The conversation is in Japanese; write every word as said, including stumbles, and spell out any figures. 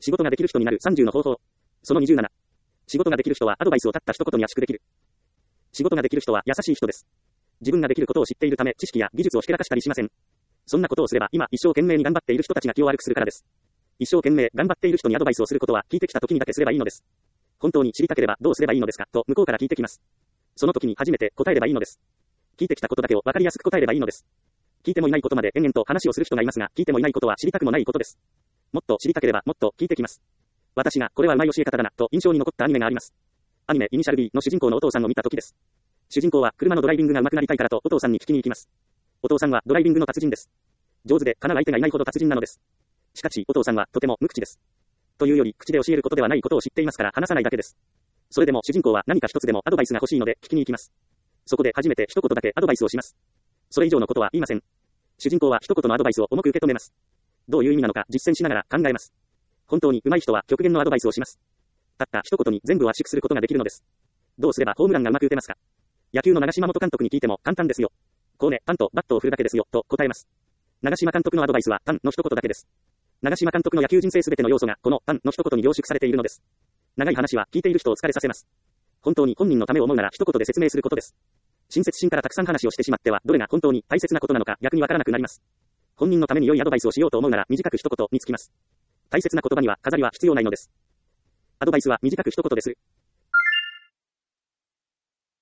仕事ができる人になるさんじゅうの方法。そのにじゅうなな。仕事ができる人はアドバイスをたった一言に圧縮できる。仕事ができる人は優しい人です。自分ができることを知っているため知識や技術をひけらかしたりしません。そんなことをすれば今一生懸命に頑張っている人たちが気を悪くするからです。一生懸命頑張っている人にアドバイスをすることは聞いてきた時にだけすればいいのです。本当に知りたければどうすればいいのですかと向こうから聞いてきます。その時に初めて答えればいいのです。聞いてきたことだけを分かりやすく答えればいいのです。聞いてもいないことまで延々と話をする人がいますが、聞いてもいないことは知りたくもないことです。もっと知りたければもっと聞いてきます。私がこれはうまい教え方だなと印象に残ったアニメがあります。アニメイニシャル D の主人公のお父さんを見た時です。主人公は車のドライビングが上手くなりたいからとお父さんに聞きに行きます。お父さんはドライビングの達人です。上手でかなう相手がいないほど達人なのです。しかしお父さんはとても無口です。というより口で教えることではないことを知っていますから話さないだけです。それでも主人公は何か一つでもアドバイスが欲しいので聞きに行きます。そこで初めて一言だけアドバイスをします。それ以上のことは言いません。主人公は一言のアドバイスを重く受け止めます。どういう意味なのか実践しながら考えます。本当に上手い人は極限のアドバイスをします。たった一言に全部を圧縮することができるのです。どうすればホームランがうまく打てますか？野球の長嶋元監督に聞いても簡単ですよ。こうね、パンとバットを振るだけですよ、と答えます。長嶋監督のアドバイスはパンの一言だけです。長嶋監督の野球人生すべての要素がこのパンの一言に凝縮されているのです。長い話は聞いている人を疲れさせます。本当に本人のためを思うなら一言で説明することです。親切心からたくさん話をしてしまってはどれが本当に大切なことなのか逆にわからなくなります。本人のために良いアドバイスをしようと思うなら短く一言につきます。大切な言葉には飾りは必要ないのです。アドバイスは短く一言です。